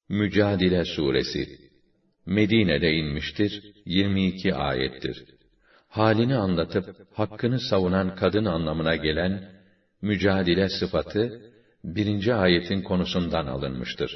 Mücadele Suresi Medine'de inmiştir, 22 ayettir. Halini anlatıp hakkını savunan kadın anlamına gelen mücadele sıfatı 1. ayetin konusundan alınmıştır.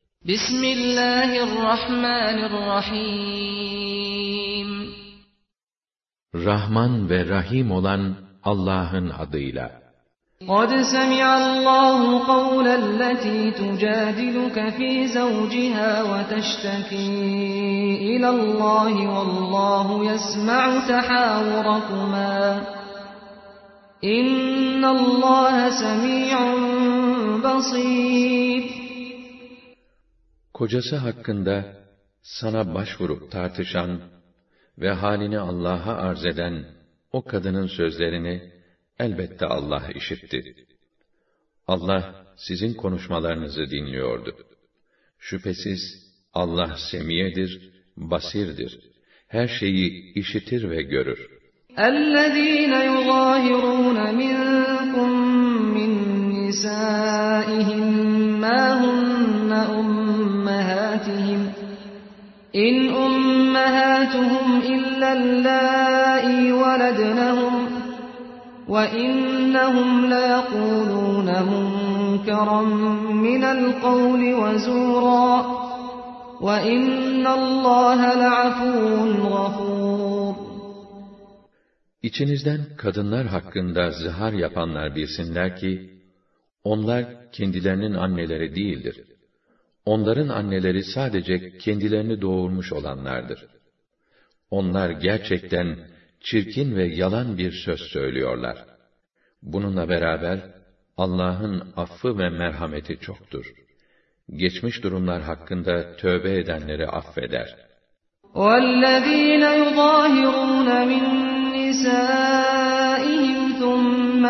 Bismillahirrahmanirrahim. Rahman ve Rahim olan Allah'ın adıyla. قَدْ سَمِعَ اللّٰهُ قَوْلَ الَّتِي تُجَادِلُكَ فِي زَوْجِهَا وَتَشْتَكِي إِلَى اللّٰهِ وَاللّٰهُ يَسْمَعُ تَحَاوُرَكُمَا إِنَّ اللّٰهَ سَمِيعٌ بَصِيرٌ. Kocası hakkında sana başvurup tartışan ve halini Allah'a arz eden o kadının sözlerini elbette Allah işitti. Allah sizin konuşmalarınızı dinliyordu. Şüphesiz Allah semiyedir, basirdir. Her şeyi işitir ve görür. اَلَّذ۪ينَ يُظَاهِرُونَ مِنْكُمْ مِنْ نِسَائِهِمْ مَا هُنَّ أُمَّهَاتِهِمْ اِنْ أُمَّهَاتُهُمْ إِلَّا اللَّائِي وَلَدْنَهُمْ وَإِنَّهُمْ لَيَقُولُونَ مُنْكَرًا مِنَ الْقَوْلِ وَزُورًا وَإِنَّ اللّٰهَ لَعَفُوٌّ غَفُورٌ. İçinizden kadınlar hakkında zihar yapanlar bilsinler ki, onlar kendilerinin anneleri değildir. Onların anneleri sadece kendilerini doğurmuş olanlardır. Onlar gerçekten çirkin ve yalan bir söz söylüyorlar. Bununla beraber Allah'ın affı ve merhameti çoktur. Geçmiş durumlar hakkında tövbe edenleri affeder. وَالَّذ۪ينَ يُظَاهِرُونَ مِنْ نِسَائِهِمْ ثُمَّ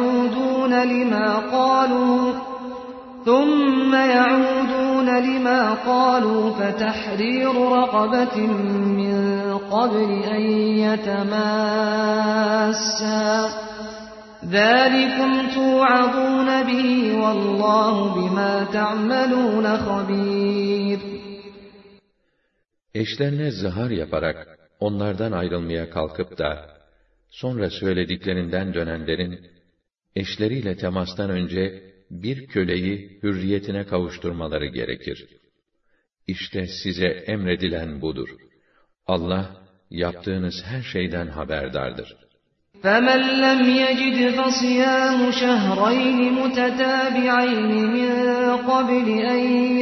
يَعُودُونَ لِمَا قَالُوا فَتَحْرِيرُ رَقَبَةٍ مِّن قَبْلِ أَنْ يَتَمَاسَّا ذَٰلِكُمْ تُوعَظُونَ بِهِ وَاللّٰهُ بِمَا تَعْمَلُونَ خَبِيرٌ. Eşlerine zihar yaparak onlardan ayrılmaya kalkıp da sonra söylediklerinden dönenlerin eşleriyle temastan önce bir köleyi hürriyetine kavuşturmaları gerekir. İşte size emredilen budur. Allah yaptığınız her şeyden haberdardır. فَمَنْ لَمْ يَجِدْ فَصِيَامُ شَهْرَيْنِ مُتَتَابِعَيْنِ مِنْ قَبْلِ أَنْ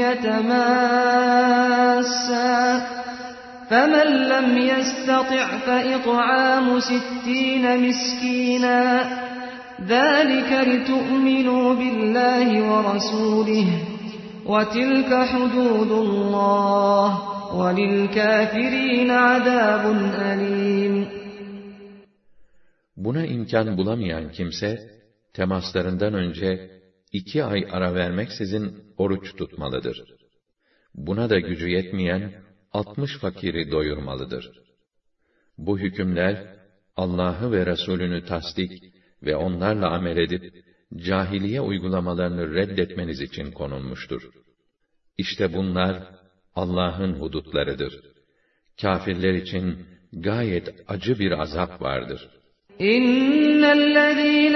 يَتَمَاسَّا فَمَنْ لَمْ يَسْتَطِعْ فَإِطْعَامُ 60 مِسْكِينًا ذَٰلِكَ لِتُؤْمِنُوا بِاللّٰهِ وَرَسُولِهِ وَتِلْكَ حُدُودُ اللّٰهِ وَلِلْكَافِرِينَ عَذَابٌ أَلِيمٌ. Buna imkan bulamayan kimse, temaslarından önce 2 ay ara vermeksizin oruç tutmalıdır. Buna da gücü yetmeyen 60 fakiri doyurmalıdır. Bu hükümler, Allah'ı ve Resulünü tasdik ve onlarla amel edip, cahiliye uygulamalarını reddetmeniz için konulmuştur. İşte bunlar, Allah'ın hudutlarıdır. Kâfirler için gayet acı bir azap vardır. İnnellezîne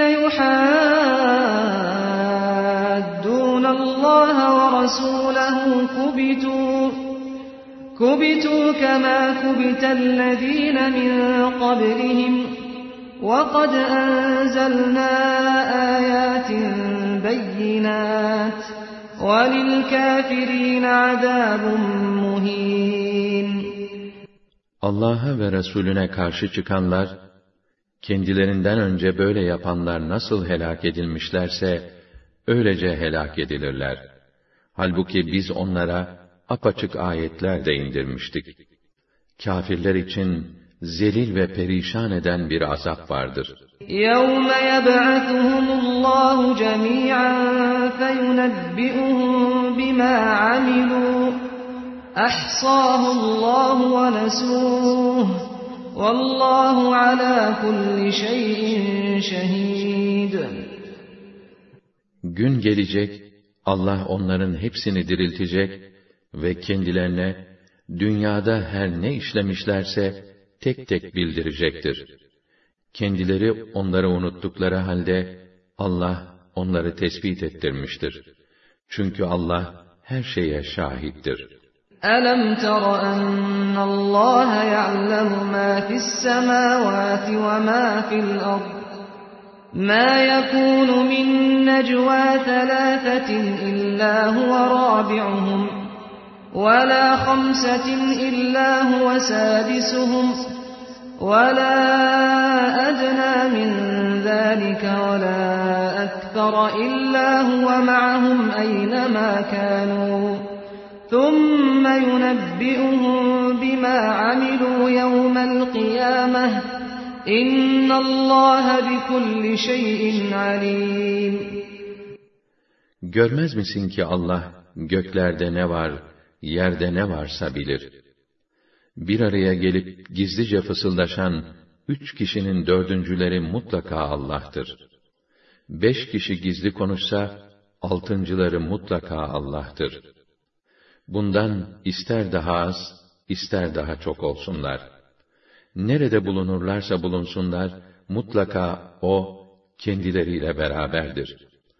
yuhaddûnallâhe ve rasûlehu kubitû kemâ kubitellezîne min qablihim وَقَدْ أَنزَلْنَا آيَاتٍ بَيِّنَاتٍ وَلِلْكَافِرِينَ عَذَابٌ مُهِينٌ. Allah'a ve Resulüne karşı çıkanlar, kendilerinden önce böyle yapanlar nasıl helak edilmişlerse, öylece helak edilirler. Halbuki biz onlara apaçık ayetler de indirmiştik. Kâfirler için zelil ve perişan eden bir azap vardır. يَوْمَ يَبْعَثُهُمُ اللّٰهُ جَمِيعًا فَيُنَبِّئُهُم بِمَا عَمِلُوا أَحْصَاهُ اللّٰهُ وَنَسُوهُ وَاللّٰهُ عَلَى كُلِّ شَيْءٍ شَهِيدٌ. Gün gelecek, Allah onların hepsini diriltecek ve kendilerine dünyada her ne işlemişlerse tek tek bildirecektir. Kendileri onları unuttukları halde Allah onları tespit ettirmiştir. Çünkü Allah her şeye şahittir. أَلَمْ تَرَ أَنَّ اللّٰهَ يَعْلَمُ مَا فِي السَّمَاوَاتِ وَمَا فِي الْأَرْضِ مَا يَكُونُ مِنْ نَجْوَى ثَلَاثَةٍ إِلَّا هُوَ رَابِعُهُمْ وَلَا خَمْسَةٍ إِلَّا هُوَ سَادِسُهُمْ وَلَا أَدْنَى مِنْ ذَلِكَ وَلَا أَكْثَرَ إِلَّا هُوَ مَعَهُمْ أَيْنَمَا كَانُوا ثُمَّ يُنَبِّئُهُم بِمَا عَمِلُوا يَوْمَ الْقِيَامَةِ إِنَّ اللّٰهَ بِكُلِّ شَيْءٍ عَلِيمٌ. Görmez misin ki Allah göklerde ne var, yerde ne varsa bilir. Bir araya gelip gizlice fısıldaşan 3 kişinin dördüncüleri mutlaka Allah'tır. 5 kişi gizli konuşsa, 6.'ları mutlaka Allah'tır. Bundan ister daha az, ister daha çok olsunlar. Nerede bulunurlarsa bulunsunlar, mutlaka O, kendileriyle beraberdir.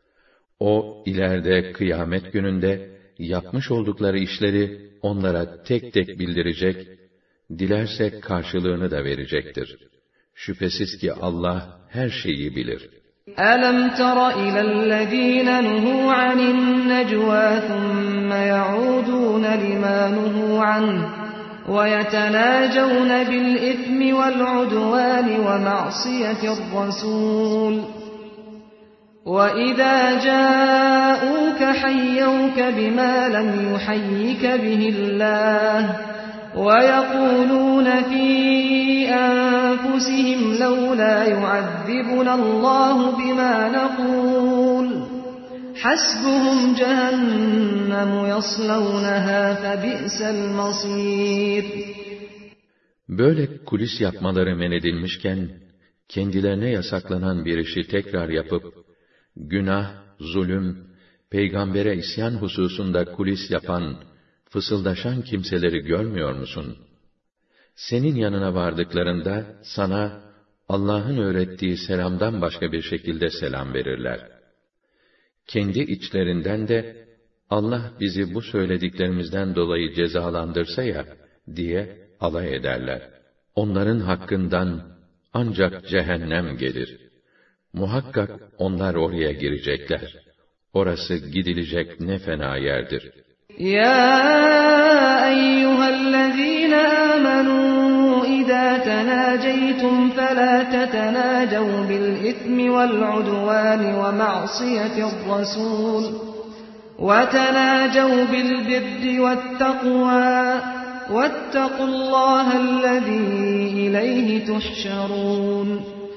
O, ileride kıyamet gününde, yapmış oldukları işleri onlara tek tek bildirecek, dilerse karşılığını da verecektir. Şüphesiz ki Allah her şeyi bilir. أَلَمْ تَرَ إِلَى الَّذ۪ينَ نُهُوا عَنِ النَّجْوَى ثُمَّ يَعُودُونَ لِمَا نُهُوا عَنْهُ وَيَتَنَاجَوْنَ بِالْإِثْمِ وَالْعُدْوَانِ وَمَعْصِيَةِ الرَّسُولِ وَإِذَا جَاءُوكَ حَيَّوْكَ بِمَا لَمْ يُحَيِّكَ بِهِ اللّٰهُ وَيَقُولُونَ فِي أَنفُسِهِمْ لَوْلَا يُعَذِّبُنَا اللّٰهُ بِمَا نَقُولُ حَسْبُهُمْ جَهَنَّمُ يَصْلَوْنَهَا فَبِئْسَ الْمَصِيرُ. Böyle kulis yapmaları men edilmişken, kendilerine yasaklanan bir işi tekrar yapıp, günah, zulüm, peygambere isyan hususunda kulis yapan, fısıldaşan kimseleri görmüyor musun? Senin yanına vardıklarında, sana Allah'ın öğrettiği selamdan başka bir şekilde selam verirler. Kendi içlerinden de, Allah bizi bu söylediklerimizden dolayı cezalandırsa ya, diye alay ederler. Onların hakkından ancak cehennem gelir. Muhakkak onlar oraya girecekler. Orası gidilecek ne fena yerdir. يَا أَيُّهَا الَّذ۪ينَ آمَنُوا إِذَا تَنَاجَيْتُمْ فَلَا تَتَنَاجَوْا بِالْإِثْمِ وَالْعُدْوَانِ وَمَعْصِيَةِ الرَّسُولِ وَتَنَاجَوْا بِالْبِرِّ وَالتَّقْوَى وَاتَّقُوا اللّٰهَ الَّذ۪ي إِلَيْهِ تُحْشَرُونَ.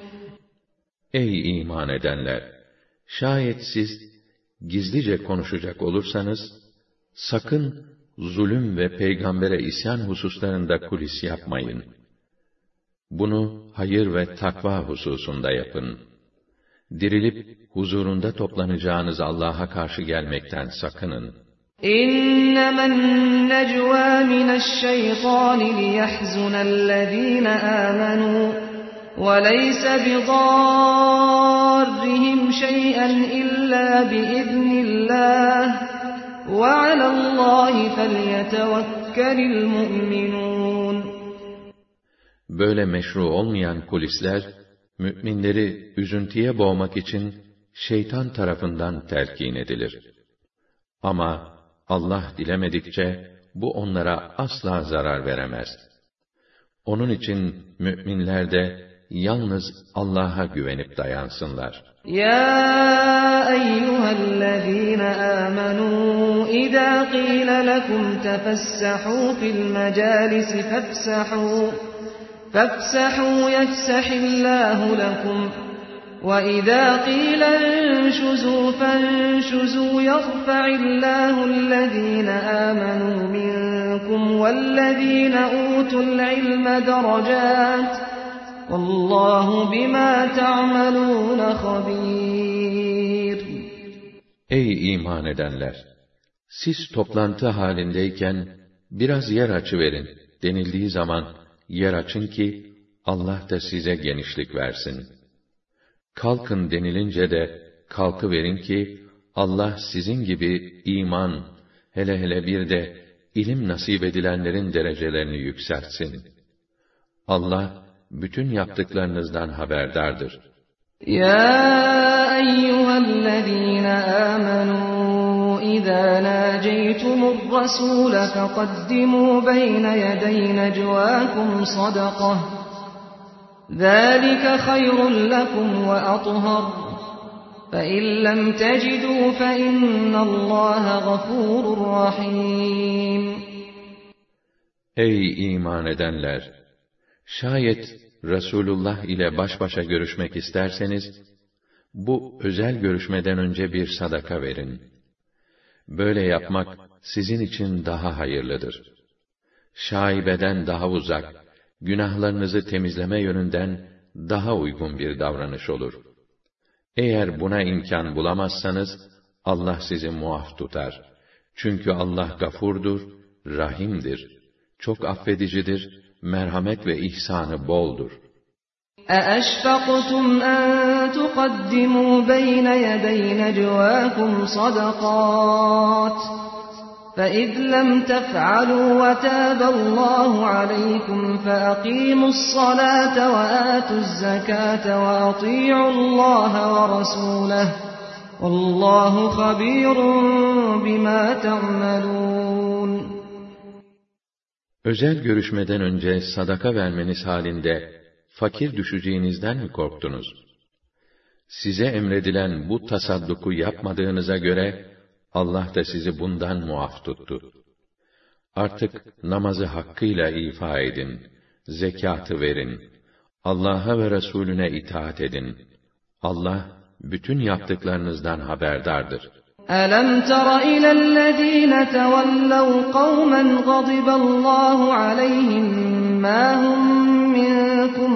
Ey iman edenler! Şayet siz gizlice konuşacak olursanız, sakın zulüm ve peygambere isyan hususlarında kulis yapmayın. Bunu hayır ve takva hususunda yapın. Dirilip huzurunda toplanacağınız Allah'a karşı gelmekten sakının. إِنَّمَا النَّجْوَى مِنَ الشَّيْطَانِ لِيَحْزُنَ الَّذ۪ينَ آمَنُوا وَلَيْسَ بِضَارِّهِمْ شَيْئًا إِلَّا بِإِذْنِ اللّٰهِ وَعَلَى اللّٰهِ فَلْيَتَوَكَّلِ الْمُؤْمِنُونَ. Böyle meşru olmayan kulisler, müminleri üzüntüye boğmak için şeytan tarafından telkin edilir. Ama Allah dilemedikçe bu onlara asla zarar veremez. Onun için müminler de yalnız Allah'a güvenip dayansınlar. يَا أَيُّهَا الَّذ۪ينَ آمَنُوا إِذَا قِيلَ لَكُمْ تَفَسَّحُوا فِي الْمَجَالِسِ فَافْسَحُوا يَفْسَحِ اللّٰهُ لَكُمْ وَإِذَا قِيلَ انشُزُوا فَانشُزُوا يَرْفَعِ اللّٰهُ الَّذ۪ينَ آمَنُوا مِنكُمْ وَالَّذ۪ينَ أُوتُوا الْعِلْمَ دَرَجَاتٍ وَاللّٰهُ بِمَا تَعْمَلُونَ خَب۪يرٌ. Ey iman edenler! Siz toplantı halindeyken biraz yer açıverin denildiği zaman yer açın ki Allah da size genişlik versin. Kalkın denilince de kalkıverin ki Allah sizin gibi iman, hele bir de ilim nasip edilenlerin derecelerini yükseltsin. Allah bütün yaptıklarınızdan haberdardır. Ya eyyühellezîne âmenû izâ nâceytumur rasûle feqaddimû beyne yedey necvâkum sadakah. ذَٰلِكَ خَيْرٌ لَكُمْ وَأَطْهَرُ فَإِنْ لَمْ تَجِدُوا فَإِنَّ اللّٰهَ غَفُورٌ رَحِيمٌ Ey iman edenler! Şayet Resulullah ile baş başa görüşmek isterseniz, bu özel görüşmeden önce bir sadaka verin. Böyle yapmak sizin için daha hayırlıdır. Şaibeden daha uzak, günahlarınızı temizleme yönünden daha uygun bir davranış olur. Eğer buna imkan bulamazsanız, Allah sizi muaf tutar. Çünkü Allah gafurdur, rahimdir. Çok affedicidir, merhamet ve ihsanı boldur. أَأَشْفَقْتُمْ أَن تُقَدِّمُوا بَيْنَ يَدَيْ نَجْوَاكُمْ صَدَقَاتٍ فَإِذْ لَمْ تَفْعَلُوا وَتَابَ اللَّهُ عَلَيْكُمْ فَأَقِيمُوا الصَّلَاةَ وَآتُوا الزَّكَاةَ وَأَطِيعُوا اللَّهَ وَرَسُولَهُ وَاللَّهُ خَبِيرٌ بِمَا تَعْمَلُونَ Özel görüşmeden önce sadaka vermeniz halinde fakir düşeceğinizden mi korktunuz? Size emredilen bu tasadduku yapmadığınıza göre Allah da sizi bundan muaf tuttu. Artık namazı hakkıyla ifa edin, zekatı verin, Allah'a ve Resulüne itaat edin. Allah bütün yaptıklarınızdan haberdardır. أَلَمْ تَرَ إِلَى الَّذِينَ تَوَلَّوْا قَوْمًا غَضِبَ اللَّهُ عَلَيْهِمْ مَا هُمْ مِنكُمْ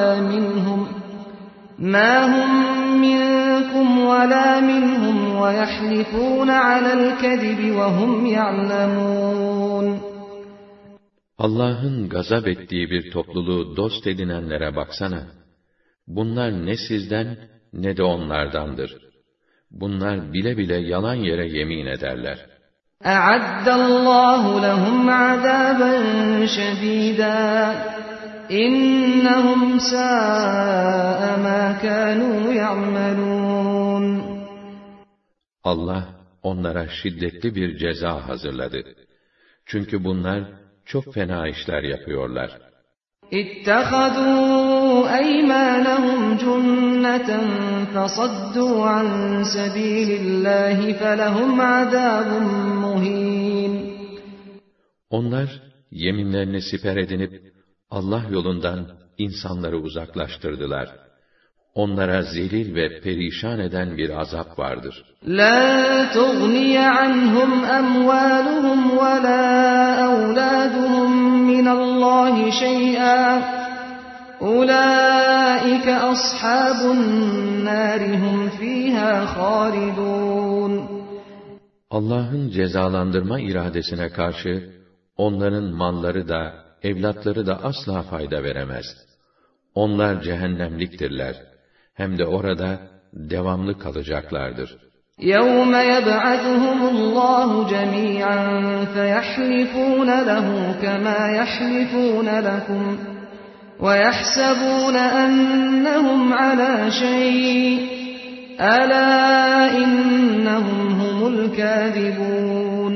وَلَا مِنْهُمْ وَيَحْلِفُونَ عَلَى الْكَذِبِ وَهُمْ يَعْلَمُونَ Allah'ın gazap ettiği bir topluluğu dost edinenlere baksana. Bunlar ne sizden ne de onlardandır. Bunlar bile bile yalan yere yemin ederler. أَعَدَّ اللَّهُ لَهُمْ عَذَابًا شَدِيدًا إِنَّهُمْ سَاءَ مَا كَانُوا يَعْمَلُونَ Allah onlara şiddetli bir ceza hazırladı. Çünkü bunlar çok fena işler yapıyorlar. اتَّخَذُوا أَيْمَانَهُمْ جُنَّةً فَصَدُّوا عَنْ سَبِيلِ اللَّهِ فَلَهُمْ عَذَابٌ مُهِينٌ Onlar yeminlerini siper edinip Allah yolundan insanları uzaklaştırdılar. Onlara zelil ve perişan eden bir azap vardır. لَا تُغْنِيَ عَنْهُمْ أَمْوَالُهُمْ وَلَا أَوْلَادُهُمْ مِنَ اللَّهِ شَيْئًا أُولَٰئِكَ أَصْحَابُ النَّارِ هُمْ فِيهَا خَالِدُونَ Allah'ın cezalandırma iradesine karşı onların malları da evlatları da asla fayda veremez. Onlar cehennemliktirler. Hem de orada devamlı kalacaklardır. يَوْمَ يَبْعَثُهُمُ اللّٰهُ جَمِيعًا فَيَحْلِفُونَ لَهُ كَمَا يَحْلِفُونَ لَكُمْ وَيَحْسَبُونَ أَنَّهُمْ عَلَى شَيْءٍ أَلَا إِنَّهُمْ هُمُ الْكَاذِبُونَ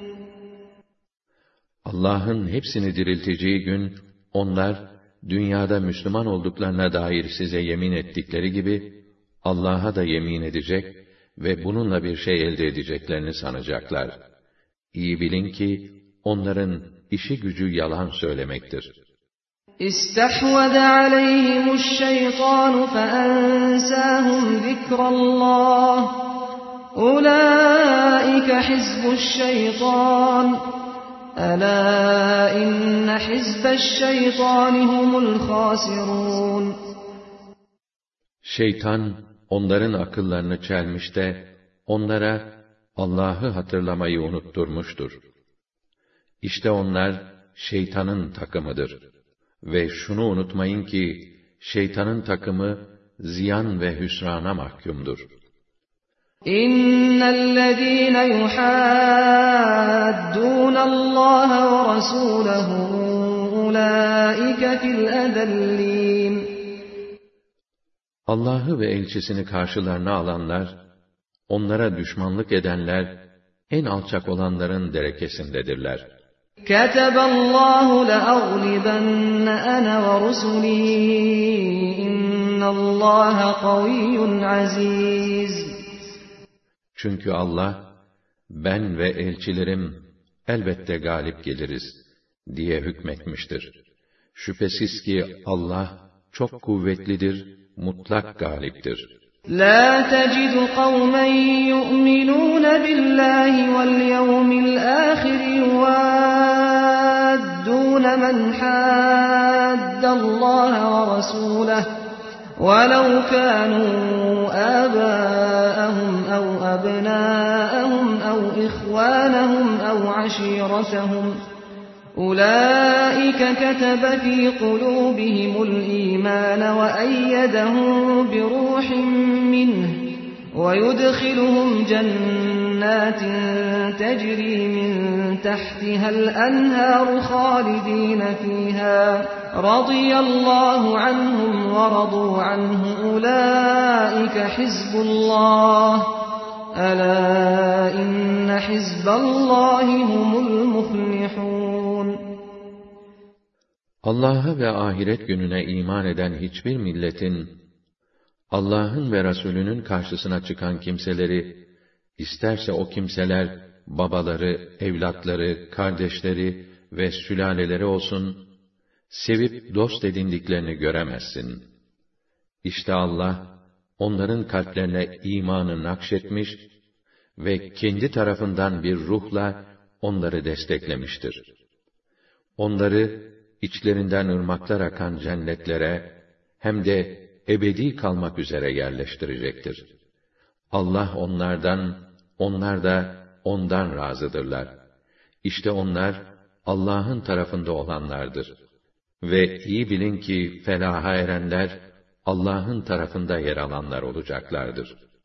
Allah'ın hepsini dirilteceği gün, onlar, dünyada Müslüman olduklarına dair size yemin ettikleri gibi, Allah'a da yemin edecek ve bununla bir şey elde edeceklerini sanacaklar. İyi bilin ki, onların işi gücü yalan söylemektir. İstehved aleyhimu'ş-şeytanu feensâhum zikrallah. Ulaike hizbu'ş-şeytan. Elâ inne hizbeş-şeytani humul khâsirûn. Şeytan, onların akıllarını çelmiş de, onlara, Allah'ı hatırlamayı unutturmuştur. İşte onlar şeytanın takımıdır. Ve şunu unutmayın ki, şeytanın takımı ziyan ve hüsrana mahkumdur. İnnellezîne yuhâddûnallâhe ve rasûlehu ulâike fil edellîn. Allah'ı ve elçisini karşılarına alanlar, onlara düşmanlık edenler, en alçak olanların derekesindedirler. Keteballâhu le'aglibenne ene ve rusulî, innallâhe kaviyyun azîz. Çünkü Allah, ben ve elçilerim elbette galip geliriz diye hükmetmiştir. Şüphesiz ki Allah çok kuvvetlidir, mutlak galiptir. La tecidu kavmen yu'minûne billahi vel yevmil âhir yuvaddûne men haddallâhe ve rasûleh وَلَوْ كَانُوا آبَاءَهُمْ أَوْ أَبْنَاءَهُمْ أَوْ إِخْوَانَهُمْ أَوْ عَشِيرَتَهُمْ أُولَئِكَ كَتَبَ فِي قُلُوبِهِمُ الْإِيمَانَ وَأَيَّدَهُم بِرُوحٍ مِّنْهُ وَيُدْخِلُهُمْ جَنَّاتٍ تَجْرِي مِن تَحْتِهَا الْأَنْهَارُ خَالِدِينَ فِيهَا رَضِيَ اللَّهُ عَنْهُمْ وَرَضُوا عَنْهُ أُولَئِكَ حِزْبُ اللَّهِ أَلَا إِنَّ حِزْبَ اللَّهِ هُمُ الْمُفْلِحُونَ. Allah'a ve ahiret gününe iman eden hiçbir milletin, Allah'ın ve Resulünün karşısına çıkan kimseleri, isterse o kimseler, babaları, evlatları, kardeşleri ve sülaleleri olsun, sevip dost edindiklerini göremezsin. İşte Allah, onların kalplerine imanı nakşetmiş ve kendi tarafından bir ruhla onları desteklemiştir. Onları, içlerinden ırmaklar akan cennetlere, hem de ebedi kalmak üzere yerleştirecektir. Allah onlardan, onlar da ondan razıdırlar. İşte onlar, Allah'ın tarafında olanlardır. Ve iyi bilin ki felaha erenler, Allah'ın tarafında yer alanlar olacaklardır.